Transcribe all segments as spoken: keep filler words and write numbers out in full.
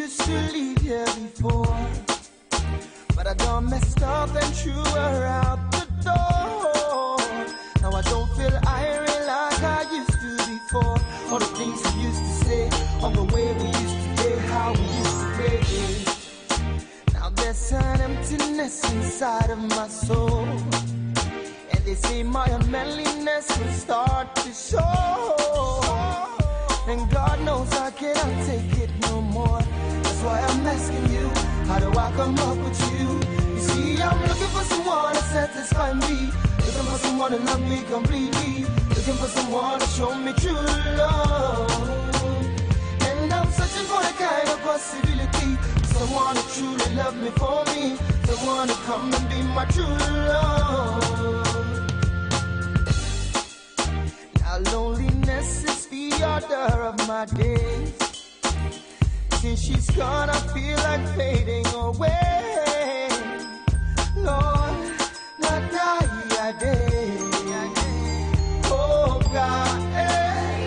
used to leave here before, but I done messed up and threw her out the door. Now I don't feel irate like I used to before. All the things we used to say, all the way we used to play, how we used to play. Now there's an emptiness inside of my soul, and they say my unmanliness will start to show. And God knows I cannot take it no more. That's why I'm asking you, how do I come up with you? You see, I'm looking for someone to satisfy me, looking for someone to love me completely, looking for someone to show me true love. And I'm searching for the kind of possibility, someone to truly love me for me, someone to come and be my true love. Now loneliness is the order of my days. Since she's gone, I feel like fading away. Lord, not die a day. Oh God, hey.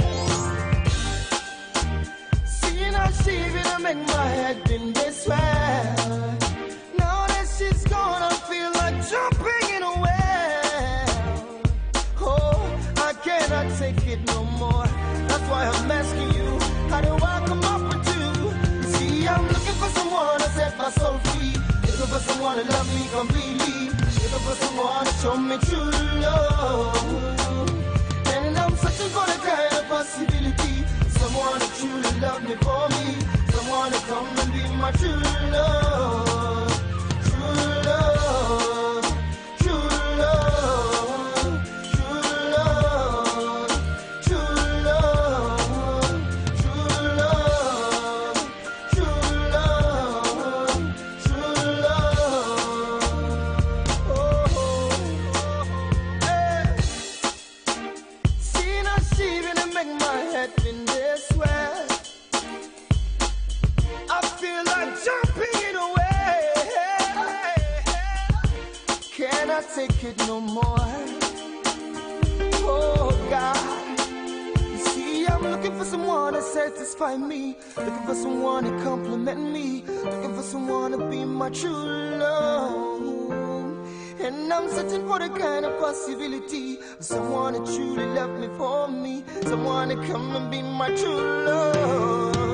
Seeing how she will make my head in this way. Now that she's gone, I feel like jumping in a well. Oh, I cannot take it no more. That's why I'm asking you, how do I come up with you? You see, I'm looking for someone to set my soul free, looking for someone to love me completely, looking for someone to show me true love. And I'm searching for the kind of possibility, someone to truly love me for me, someone to come and be my true love. True love, true love, true love, true love, true love, true love, true love. Oh, hey. Seeing how she really make my head in this way, I feel like jumping in a way. Can I take it no more? Oh God, you see, I'm looking for someone to satisfy me, looking for someone to compliment me, looking for someone to be my true love. And I'm searching for the kind of possibility, someone to truly love me for me, someone to come and be my true love.